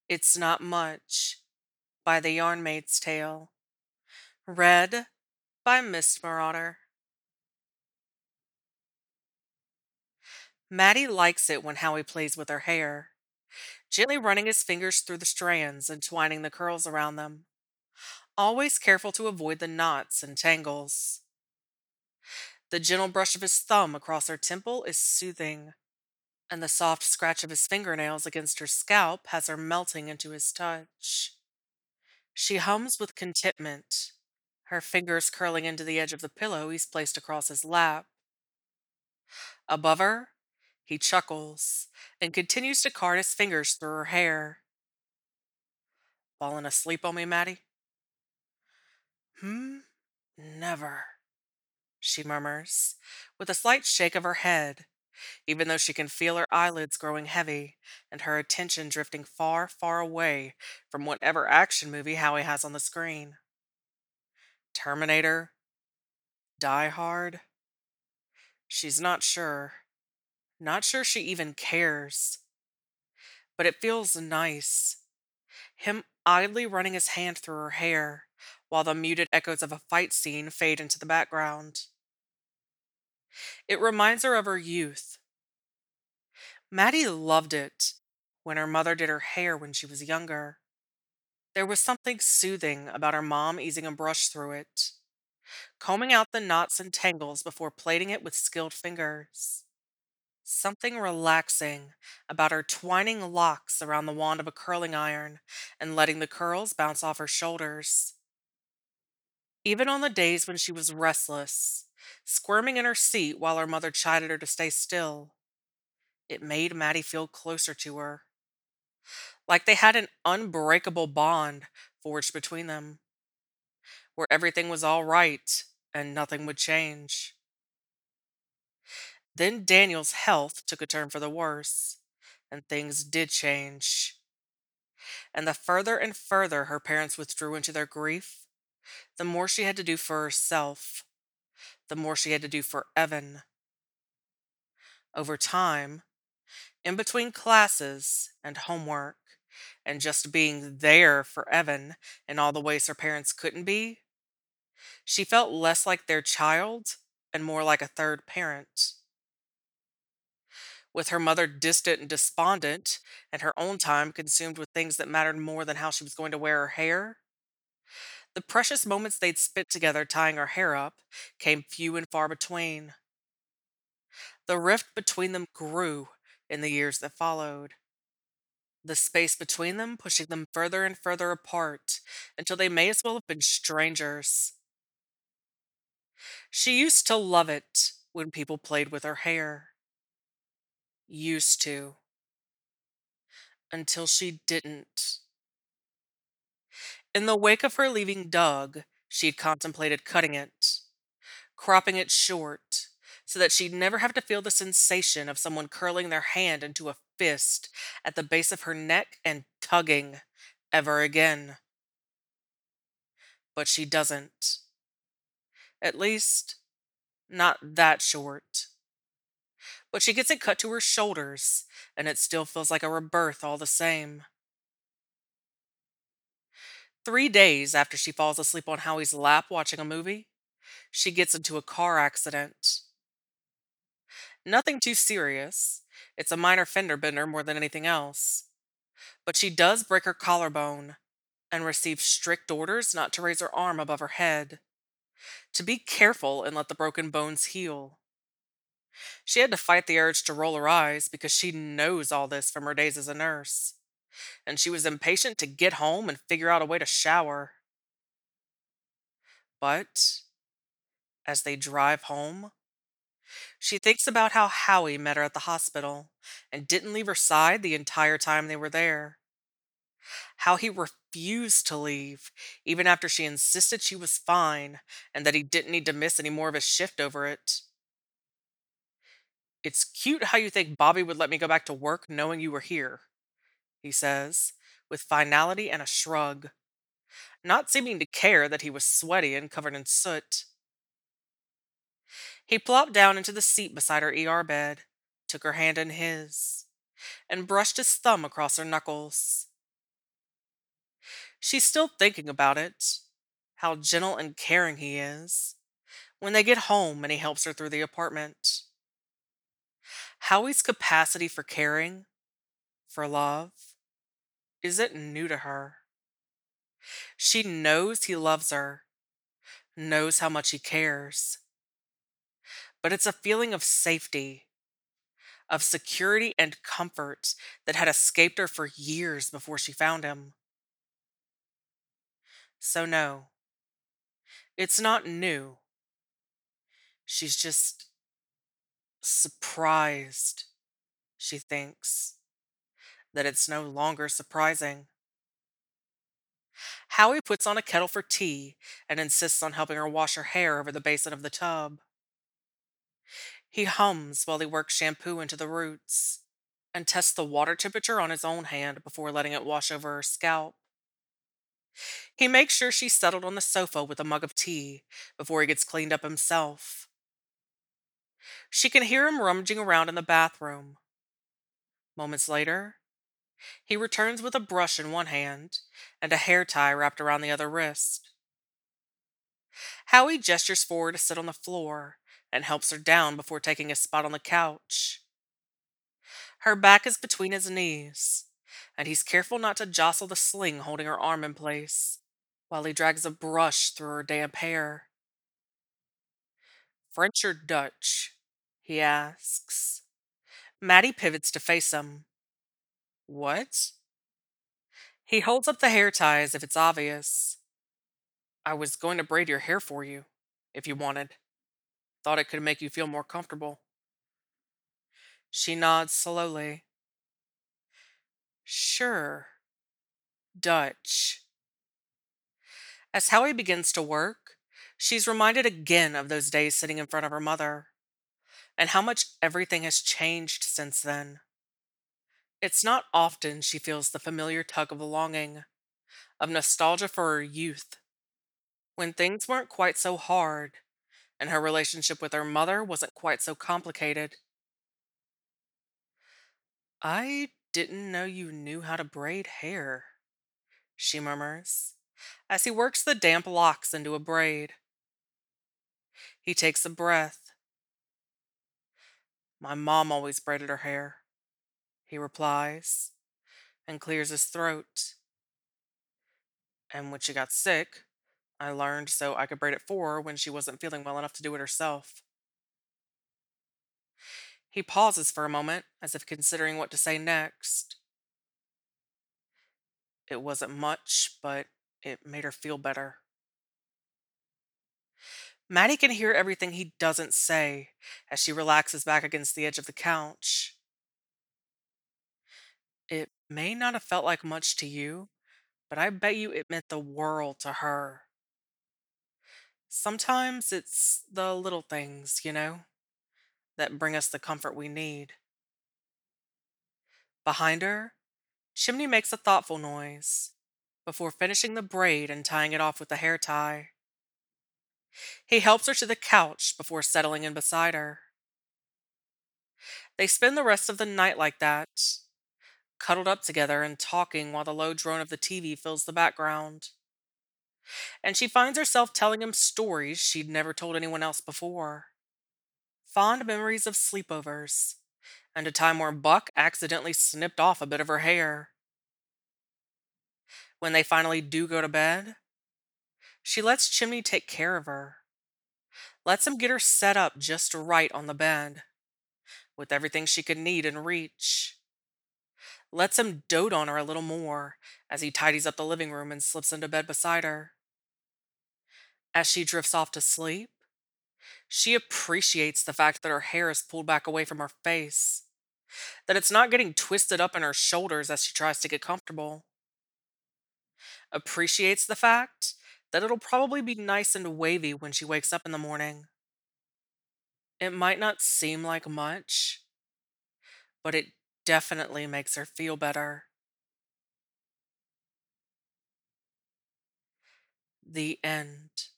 It's Not Much by the Yarn Maid's Tale. Read by Mist Marauder. Maddie likes it when Howie plays with her hair, gently running his fingers through the strands and twining the curls around them, always careful to avoid the knots and tangles. The gentle brush of his thumb across her temple is soothing, and the soft scratch of his fingernails against her scalp has her melting into his touch. She hums with contentment, her fingers curling into the edge of the pillow he's placed across his lap. Above her, he chuckles and continues to cart his fingers through her hair. Falling asleep on me, Maddie? Hmm? Never, she murmurs, with a slight shake of her head, even though she can feel her eyelids growing heavy and her attention drifting far, far away from whatever action movie Howie has on the screen. Terminator? Die Hard? She's not sure. Not sure she even cares. But it feels nice. Him idly running his hand through her hair, while the muted echoes of a fight scene fade into the background. It reminds her of her youth. Maddie loved it when her mother did her hair when she was younger. There was something soothing about her mom easing a brush through it, combing out the knots and tangles before plaiting it with skilled fingers. Something relaxing about her twining locks around the wand of a curling iron and letting the curls bounce off her shoulders. Even on the days when she was restless, squirming in her seat while her mother chided her to stay still, it made Maddie feel closer to her, like they had an unbreakable bond forged between them, where everything was all right and nothing would change. Then Daniel's health took a turn for the worse, and things did change. And the further and further her parents withdrew into their grief, the more she had to do for herself, the more she had to do for Evan. Over time, in between classes and homework, and just being there for Evan in all the ways her parents couldn't be, she felt less like their child and more like a third parent. With her mother distant and despondent, and her own time consumed with things that mattered more than how she was going to wear her hair, the precious moments they'd spent together tying her hair up came few and far between. The rift between them grew in the years that followed, the space between them pushing them further and further apart until they may as well have been strangers. She used to love it when people played with her hair. Used to. Until she didn't. In the wake of her leaving Doug, she'd contemplated cutting it, cropping it short, so that she'd never have to feel the sensation of someone curling their hand into a fist at the base of her neck and tugging ever again. But she doesn't. At least, not that short. But she gets it cut to her shoulders, and it still feels like a rebirth all the same. 3 days after she falls asleep on Howie's lap watching a movie, she gets into a car accident. Nothing too serious. It's a minor fender bender more than anything else. But she does break her collarbone and receives strict orders not to raise her arm above her head, to be careful and let the broken bones heal. She had to fight the urge to roll her eyes because she knows all this from her days as a nurse, and she was impatient to get home and figure out a way to shower. But as they drive home, she thinks about how Howie met her at the hospital and didn't leave her side the entire time they were there. How he refused to leave, even after she insisted she was fine and that he didn't need to miss any more of his shift over it. "It's cute how you think Bobby would let me go back to work knowing you were here," he says, with finality and a shrug, not seeming to care that he was sweaty and covered in soot. He plopped down into the seat beside her ER bed, took her hand in his, and brushed his thumb across her knuckles. She's still thinking about it, how gentle and caring he is when they get home and he helps her through the apartment. Howie's capacity for caring, for love, isn't new to her. She knows he loves her, knows how much he cares, but it's a feeling of safety, of security and comfort that had escaped her for years before she found him. So, no, it's not new. She's just surprised, she thinks, that it's no longer surprising. Howie puts on a kettle for tea and insists on helping her wash her hair over the basin of the tub. He hums while he works shampoo into the roots and tests the water temperature on his own hand before letting it wash over her scalp. He makes sure she's settled on the sofa with a mug of tea before he gets cleaned up himself. She can hear him rummaging around in the bathroom. Moments later, he returns with a brush in one hand and a hair tie wrapped around the other wrist. Howie gestures forward to sit on the floor and helps her down before taking a spot on the couch. Her back is between his knees, and he's careful not to jostle the sling holding her arm in place while he drags a brush through her damp hair. French or Dutch? He asks. Maddie pivots to face him. What? He holds up the hair tie as if it's obvious. I was going to braid your hair for you, if you wanted. Thought it could make you feel more comfortable. She nods slowly. Sure, Dutch. As Howie begins to work, she's reminded again of those days sitting in front of her mother, and how much everything has changed since then. It's not often she feels the familiar tug of longing, of nostalgia for her youth, when things weren't quite so hard, and her relationship with her mother wasn't quite so complicated. I didn't know you knew how to braid hair, she murmurs, as he works the damp locks into a braid. He takes a breath. My mom always braided her hair, he replies, and clears his throat. And when she got sick, I learned so I could braid it for her when she wasn't feeling well enough to do it herself. He pauses for a moment, as if considering what to say next. It wasn't much, but it made her feel better. Maddie can hear everything he doesn't say as she relaxes back against the edge of the couch. It may not have felt like much to you, but I bet you it meant the world to her. Sometimes it's the little things, that bring us the comfort we need. Behind her, Chimney makes a thoughtful noise before finishing the braid and tying it off with a hair tie. He helps her to the couch before settling in beside her. They spend the rest of the night like that, cuddled up together and talking while the low drone of the TV fills the background. And she finds herself telling him stories she'd never told anyone else before. Fond memories of sleepovers, and a time where Buck accidentally snipped off a bit of her hair. When they finally do go to bed, she lets Chimney take care of her, lets him get her set up just right on the bed, with everything she could need in reach. Lets him dote on her a little more as he tidies up the living room and slips into bed beside her. As she drifts off to sleep, she appreciates the fact that her hair is pulled back away from her face, that it's not getting twisted up in her shoulders as she tries to get comfortable. Appreciates the fact that it'll probably be nice and wavy when she wakes up in the morning. It might not seem like much, but it definitely makes her feel better. The end.